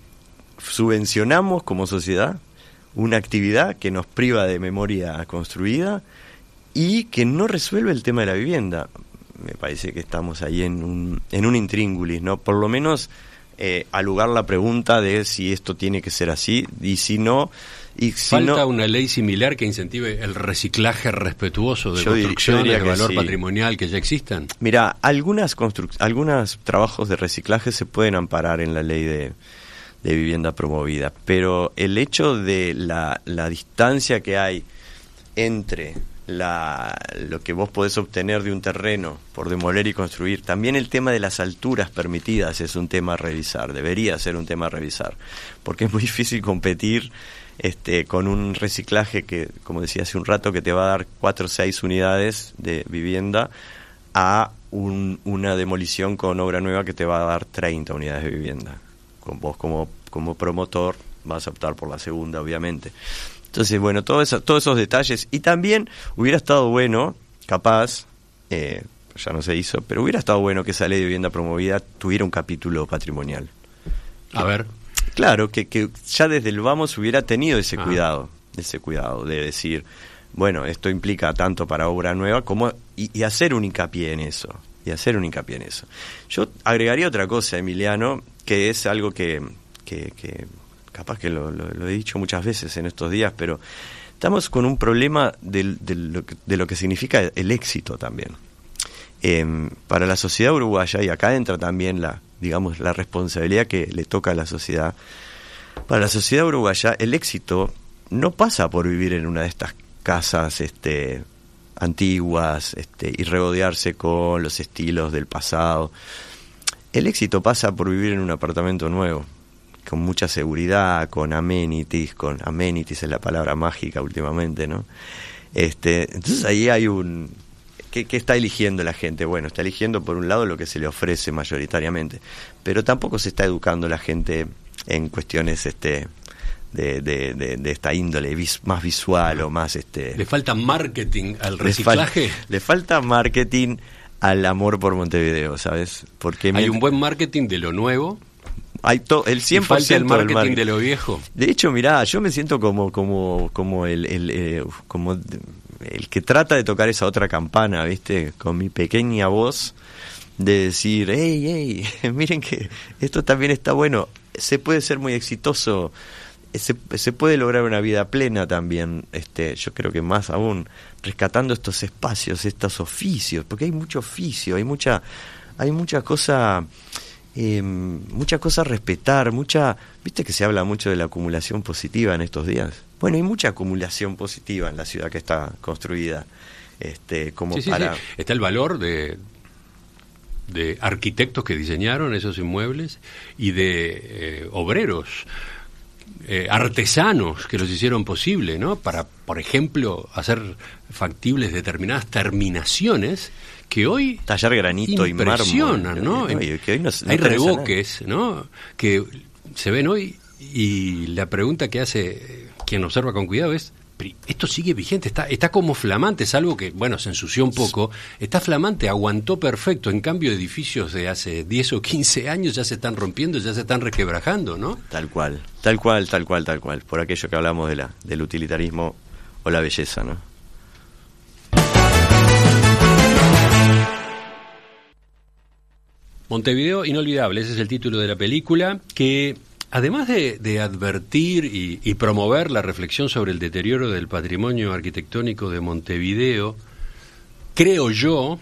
subvencionamos como sociedad una actividad que nos priva de memoria construida y que no resuelve el tema de la vivienda. Me parece que estamos ahí en un, en un intríngulis, ¿no? Por lo menos eh, al lugar la pregunta de si esto tiene que ser así y si no... Y si ¿Falta no, una ley similar que incentive el reciclaje respetuoso de yo construcciones diría de que valor sí. patrimonial que ya existan? Mira, algunas construc- algunos trabajos de reciclaje se pueden amparar en la ley de... de vivienda promovida, pero el hecho de la, la distancia que hay entre la, lo que vos podés obtener de un terreno por demoler y construir, también el tema de las alturas permitidas es un tema a revisar, debería ser un tema a revisar, porque es muy difícil competir este, con un reciclaje que, como decía hace un rato, que te va a dar cuatro o seis unidades de vivienda a un, una demolición con obra nueva que te va a dar treinta unidades de vivienda. Con vos como, como promotor vas a optar por la segunda, obviamente. Entonces, bueno, todo eso, todos esos detalles. Y también hubiera estado bueno, capaz, eh, ya no se hizo, pero hubiera estado bueno que esa ley de vivienda promovida tuviera un capítulo patrimonial. A ver. Claro, que, que ya desde el vamos hubiera tenido ese Ah. cuidado, ese cuidado de decir, bueno, esto implica tanto para obra nueva como y, y hacer un hincapié en eso. Y hacer un hincapié en eso. Yo agregaría otra cosa, Emiliano, que es algo que, que, que capaz que lo, lo, lo he dicho muchas veces en estos días, pero estamos con un problema de, de, lo, que, de lo que significa el éxito también. Eh, para la sociedad uruguaya, y acá entra también la, digamos, la responsabilidad que le toca a la sociedad, para la sociedad uruguaya el éxito no pasa por vivir en una de estas casas este antiguas este y regodearse con los estilos del pasado. el éxito pasa por vivir en un apartamento nuevo, con mucha seguridad, con amenities, con amenities es la palabra mágica últimamente, ¿no? Este, entonces ahí hay un... ¿Qué, ¿Qué está eligiendo la gente? Bueno, está eligiendo por un lado lo que se le ofrece mayoritariamente, pero tampoco se está educando la gente en cuestiones este de, de, de, de esta índole vis, más visual o más... este ¿Le falta marketing al reciclaje? Le, fal, le falta marketing al amor por Montevideo, ¿sabes? Porque hay me, un buen marketing de lo nuevo. Hay to, el cien por ciento falta el marketing, del marketing de lo viejo. De hecho, mirá, yo me siento como como como el, el eh, como el que trata de tocar esa otra campana, ¿viste? Con mi pequeña voz de decir, hey, hey, miren que esto también está bueno, se puede ser muy exitoso, se, se puede lograr una vida plena también, este, yo creo que más aún, rescatando estos espacios, estos oficios, porque hay mucho oficio, hay mucha, hay mucha cosa... Eh, mucha cosa a respetar, mucha, viste que se habla mucho de la acumulación positiva en estos días. Bueno, hay mucha acumulación positiva en la ciudad que está construida, este, como sí, sí, para. Sí. Está el valor de de arquitectos que diseñaron esos inmuebles y de eh, obreros, eh, artesanos que los hicieron posible, ¿no? Para, por ejemplo, hacer factibles determinadas terminaciones que hoy tallar granito y mármol, ¿no? no, y que hoy no, no hay revoques, ¿no? Que se ven hoy y la pregunta que hace quien observa con cuidado es, esto sigue vigente, está está como flamante, salvo que, bueno, se ensució un poco, está flamante, aguantó perfecto, en cambio edificios de hace diez o quince años ya se están rompiendo, ya se están resquebrajando, ¿no? Tal cual, tal cual, tal cual, tal cual, por aquello que hablamos de la del utilitarismo o la belleza, ¿no? Montevideo inolvidable, ese es el título de la película, que además de, de advertir y, y promover la reflexión sobre el deterioro del patrimonio arquitectónico de Montevideo, creo yo,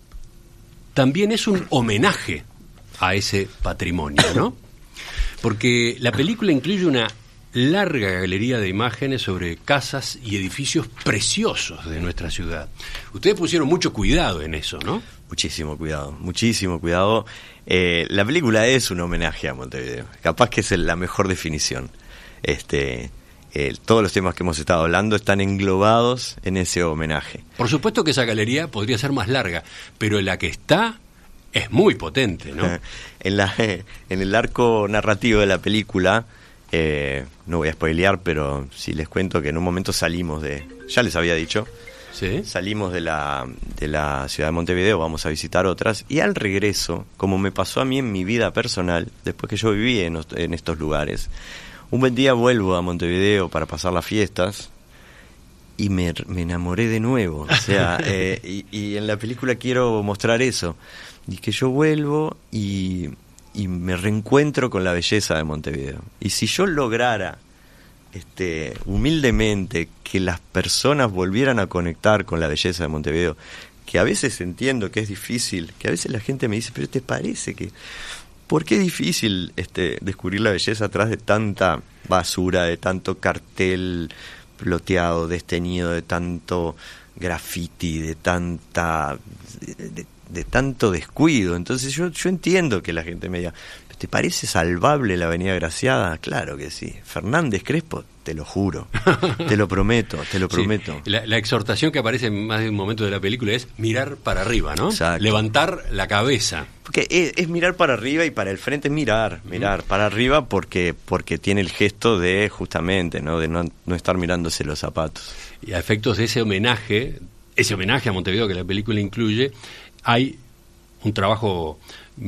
también es un homenaje a ese patrimonio, ¿no? Porque la película incluye una larga galería de imágenes sobre casas y edificios preciosos de nuestra ciudad. Ustedes pusieron mucho cuidado en eso, ¿no? Muchísimo cuidado, muchísimo cuidado. Eh, la película es un homenaje a Montevideo. Capaz que es la mejor definición. Este, eh, todos los temas que hemos estado hablando están englobados en ese homenaje. Por supuesto que esa galería podría ser más larga, pero la que está es muy potente, ¿no? en, la, en el arco narrativo de la película, eh, no voy a spoilear, pero sí les cuento que en un momento salimos de... Ya les había dicho... ¿Sí? Salimos de la, de la ciudad de Montevideo, vamos a visitar otras, y al regreso, como me pasó a mí en mi vida personal, después que yo viví en, en estos lugares, un buen día vuelvo a Montevideo para pasar las fiestas y me, me enamoré de nuevo. O sea, eh, y, y en la película quiero mostrar eso, y que yo vuelvo y, y me reencuentro con la belleza de Montevideo. Y si yo lograra... Este, humildemente que las personas volvieran a conectar con la belleza de Montevideo, que a veces entiendo que es difícil, que a veces la gente me dice, pero ¿te parece que por qué es difícil este, descubrir la belleza atrás de tanta basura, de tanto cartel ploteado, desteñido, de tanto graffiti, de tanta de, de, de tanto descuido? Entonces yo, yo entiendo que la gente me diga, ¿te parece salvable la Avenida Graciada? Claro que sí. Fernández Crespo, te lo juro, te lo prometo, te lo prometo. Sí. La, la exhortación que aparece en más de un momento de la película es mirar para arriba, ¿no? Exacto. Levantar la cabeza. Porque es, es mirar para arriba y para el frente mirar, mirar para arriba porque porque tiene el gesto de justamente, ¿no? De no, no estar mirándose los zapatos. Y a efectos de ese homenaje, ese homenaje a Montevideo que la película incluye, hay un trabajo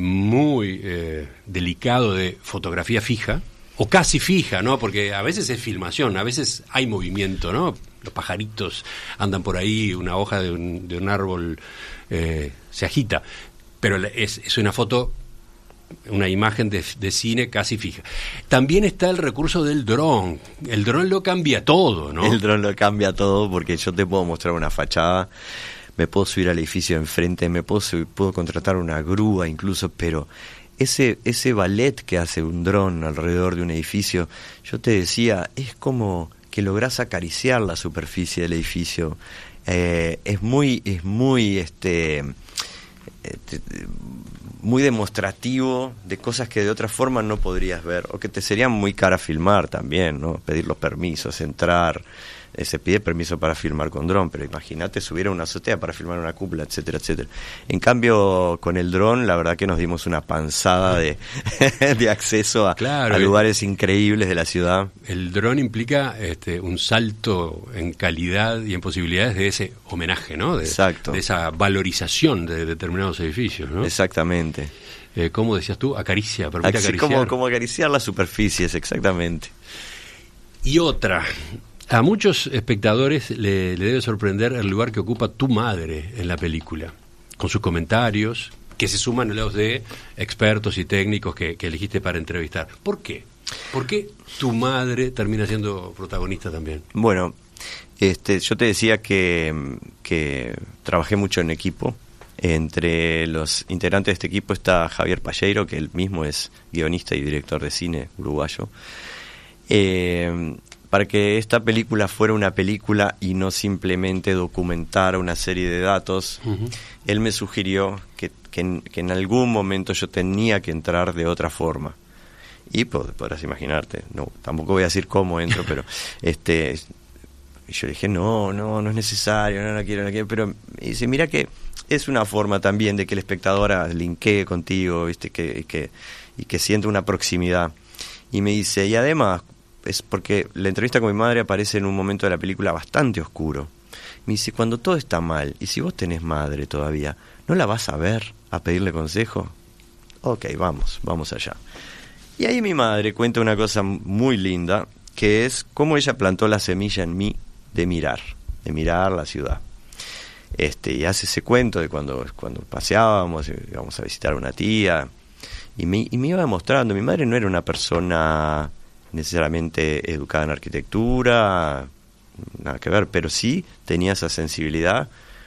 muy eh, delicado de fotografía fija, o casi fija, ¿no? Porque a veces es filmación, a veces hay movimiento, ¿no? Los pajaritos andan por ahí, una hoja de un, de un árbol eh, se agita, pero es, es una foto, una imagen de, de cine casi fija. También está el recurso del dron. El dron lo cambia todo, ¿no? El dron lo cambia todo porque yo te puedo mostrar una fachada, me puedo subir al edificio de enfrente, me puedo subir, puedo contratar una grúa incluso, pero ese ese ballet que hace un dron alrededor de un edificio, yo te decía, es como que lográs acariciar la superficie del edificio. Eh, es muy, es muy, este, eh, te, muy demostrativo de cosas que de otra forma no podrías ver, o que te serían muy cara filmar también, ¿no? Pedir los permisos, entrar, eh, se pide permiso para filmar con dron, pero imagínate subir a una azotea para filmar una cúpula, etcétera, etcétera. En cambio, con el dron, la verdad que nos dimos una panzada de, de acceso a, claro, a lugares el, increíbles de la ciudad. El dron implica este, un salto en calidad y en posibilidades de ese homenaje, ¿no? De, Exacto. De esa valorización de determinados edificios, ¿no? Exactamente. Eh, ¿Cómo decías tú? Acaricia, permite Así acariciar. como, como acariciar las superficies, exactamente. Y otra, a muchos espectadores le, le debe sorprender el lugar que ocupa tu madre en la película, con sus comentarios, que se suman a los de expertos y técnicos que, que elegiste para entrevistar. ¿Por qué? ¿Por qué tu madre termina siendo protagonista también? Bueno, este, yo te decía que, que trabajé mucho en equipo. Entre los integrantes de este equipo está Javier Palleiro, que él mismo es guionista y director de cine uruguayo. Eh, para que esta película fuera una película y no simplemente documentara una serie de datos, uh-huh. él me sugirió que, que, en, que en algún momento yo tenía que entrar de otra forma. Y pod- podrás imaginarte, no, tampoco voy a decir cómo entro, pero este, yo dije, no, no, no es necesario, no, no quiero, no quiero, pero y dice, mira que es una forma también de que el espectador linkee contigo, ¿viste? Que, y que, y que sienta una proximidad. Y me dice, y además, es porque la entrevista con mi madre aparece en un momento de la película bastante oscuro. Me dice, cuando todo está mal, y si vos tenés madre todavía, ¿no la vas a ver a pedirle consejo? Ok, vamos, vamos allá. Y ahí mi madre cuenta una cosa muy linda, que es cómo ella plantó la semilla en mí de mirar, de mirar la ciudad. Este, y hace ese cuento de cuando, cuando paseábamos, íbamos a visitar a una tía, y me, y me iba mostrando. Mi madre no era una persona necesariamente educada en arquitectura, nada que ver, pero sí tenía esa sensibilidad.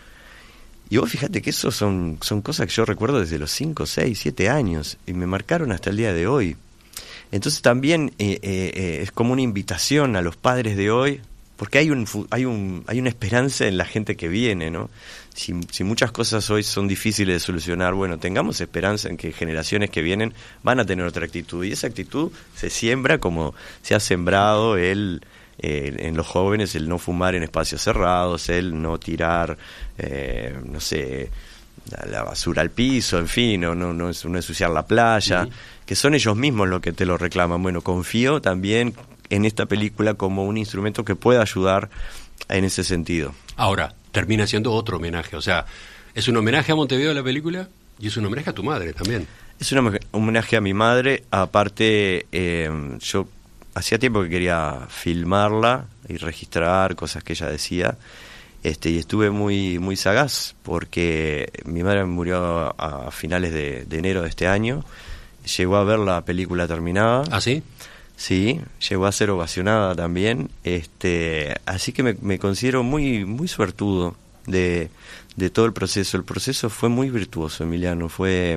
Y vos fíjate que eso son, son cosas que yo recuerdo desde los cinco, seis, siete años, y me marcaron hasta el día de hoy. Entonces también eh, eh, es como una invitación a los padres de hoy, porque hay un hay un hay una esperanza en la gente que viene, ¿no? Si, si muchas cosas hoy son difíciles de solucionar, bueno, tengamos esperanza en que generaciones que vienen van a tener otra actitud, y esa actitud se siembra como se ha sembrado el eh, en los jóvenes, el no fumar en espacios cerrados, el no tirar eh, no sé, la, la basura al piso, en fin, no no no, es, no ensuciar la playa, uh-huh. que son ellos mismos los que te lo reclaman. Bueno, confío también en esta película como un instrumento que pueda ayudar en ese sentido. Ahora, termina siendo otro homenaje, o sea, es un homenaje a Montevideo la película y es un homenaje a tu madre también. Es un homenaje a mi madre, aparte eh, yo hacía tiempo que quería filmarla y registrar cosas que ella decía, este y estuve muy muy sagaz porque mi madre murió a, a finales de, de enero de este año, llegó a ver la película terminada. ¿Ah, sí? Sí, llegó a ser ovacionada también, este, así que me, me considero muy muy suertudo de, de todo el proceso. El proceso fue muy virtuoso, Emiliano, fue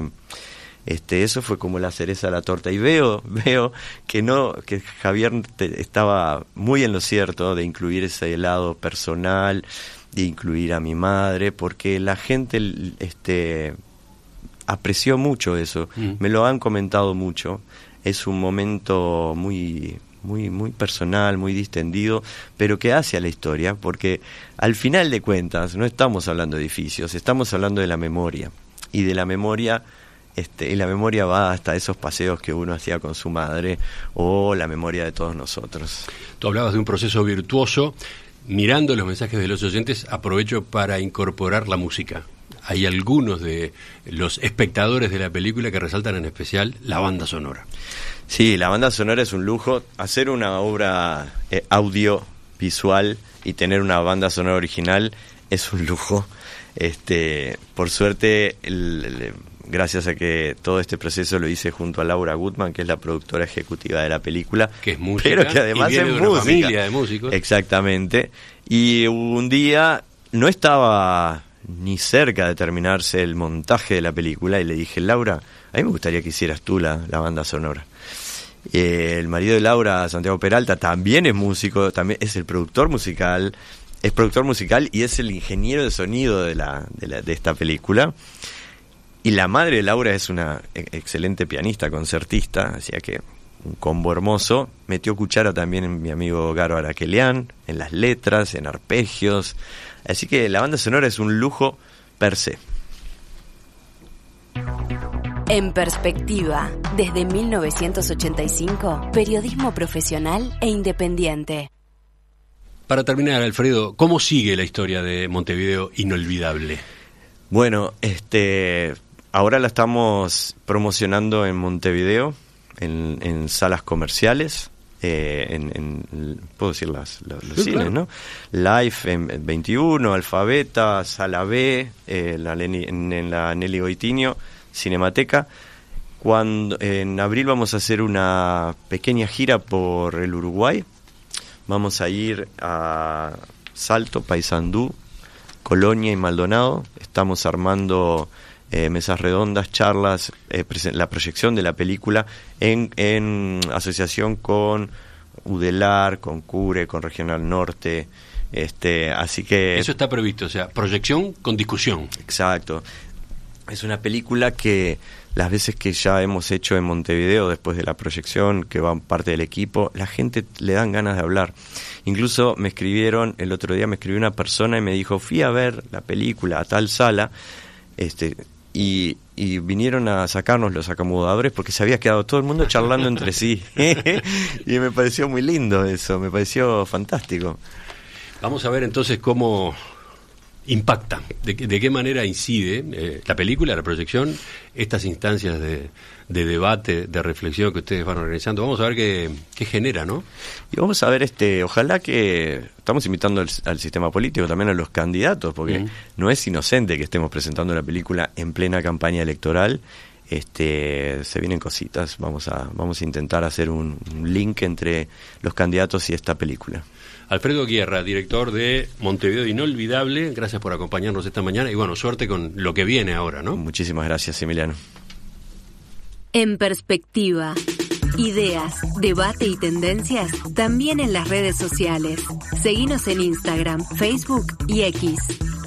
este eso fue como la cereza de la torta, y veo veo que no que Javier te, estaba muy en lo cierto de incluir ese lado personal, de incluir a mi madre, porque la gente este apreció mucho eso, mm. me lo han comentado mucho. Es un momento muy muy muy personal, muy distendido, pero que hace a la historia, porque al final de cuentas no estamos hablando de edificios, estamos hablando de la memoria, y de la memoria este y la memoria va hasta esos paseos que uno hacía con su madre, o la memoria de todos nosotros. Tú hablabas de un proceso virtuoso. Mirando los mensajes de los oyentes, aprovecho para incorporar la música. Hay algunos de los espectadores de la película que resaltan en especial la banda sonora. Sí, la banda sonora es un lujo. Hacer una obra eh, audiovisual y tener una banda sonora original es un lujo. Este, por suerte, el, el, gracias a que todo este proceso lo hice junto a Laura Gutman, que es la productora ejecutiva de la película, que es música, pero que además y viene es de una música. Familia de músicos. Exactamente. Y un día no estaba ni cerca de terminarse el montaje de la película, y le dije, Laura, a mí me gustaría que hicieras tú la, la banda sonora. Eh, el marido de Laura, Santiago Peralta, también es músico, también es el productor musical, es productor musical y es el ingeniero de sonido de la de, la, de esta película. Y la madre de Laura es una excelente pianista, concertista, así que un combo hermoso. Metió cuchara también en mi amigo Garo Araquelian, en las letras, en arpegios. Así que la banda sonora es un lujo per se. En Perspectiva, desde mil novecientos ochenta y cinco, periodismo profesional e independiente. Para terminar, Alfredo, ¿cómo sigue la historia de Montevideo Inolvidable? Bueno, este, ahora la estamos promocionando en Montevideo, en, en salas comerciales, eh, en, en, puedo decir las, los, los sí, cines, claro. ¿no? Live en veintiuno, Alfabeta, Sala B, eh, la, en, en la Nelly Goitinho, Cinemateca. Cuando, en abril vamos a hacer una pequeña gira por el Uruguay. Vamos a ir a Salto, Paysandú, Colonia y Maldonado. Estamos armando eh, mesas redondas, charlas, eh, prese- la proyección de la película en, en asociación con Udelar, con Cure, con Regional Norte. Este, así que eso está previsto, o sea, proyección con discusión. Exacto. Es una película que las veces que ya hemos hecho en Montevideo, después de la proyección, que va parte del equipo, la gente le dan ganas de hablar. Incluso me escribieron, el otro día me escribió una persona y me dijo, fui a ver la película a tal sala, este y, y vinieron a sacarnos los acomodadores porque se había quedado todo el mundo charlando entre sí. Y me pareció muy lindo eso, me pareció fantástico. Vamos a ver entonces cómo impacta, de, de qué manera incide eh, la película, la proyección, estas instancias de, de debate, de reflexión que ustedes van organizando. Vamos a ver qué, qué genera, ¿no? Y vamos a ver, este, ojalá que estamos invitando al, al sistema político, también a los candidatos, porque uh-huh. no es inocente que estemos presentando la película en plena campaña electoral. Este, se vienen cositas, vamos a, vamos a intentar hacer un, un link entre los candidatos y esta película. Alfredo Guierra, director de Montevideo Inolvidable, gracias por acompañarnos esta mañana y bueno, suerte con lo que viene ahora, ¿no? Muchísimas gracias, Emiliano. En Perspectiva, ideas, debate y tendencias también en las redes sociales. Seguinos en Instagram, Facebook y X.